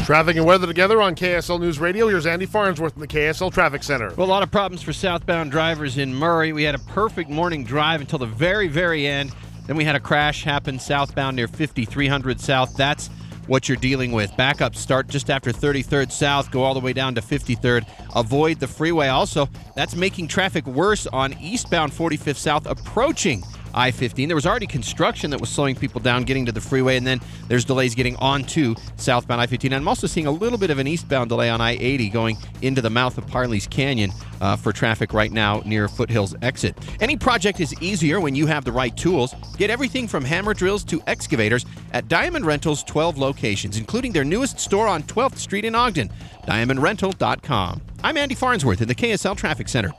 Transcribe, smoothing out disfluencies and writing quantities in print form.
Traffic and weather together on KSL News Radio. Here's Andy Farnsworth in the KSL Traffic Center. Well, a lot of problems for southbound drivers in Murray. We had a perfect morning drive until the very, very end. Then we had a crash happen southbound near 5300 South. That's what you're dealing with. Backups start just after 33rd South, go all the way down to 53rd. Avoid the freeway. Also, that's making traffic worse on eastbound 45th South approaching I-15. There was already construction that was slowing people down getting to the freeway, and then there's delays getting onto southbound I-15. And I'm also seeing a little bit of an eastbound delay on I-80 going into the mouth of Parley's Canyon for traffic right now near Foothills exit. Any project is easier when you have the right tools. Get everything from hammer drills to excavators at Diamond Rental's 12 locations, including their newest store on 12th Street in Ogden, diamondrental.com. I'm Andy Farnsworth in the KSL Traffic Center.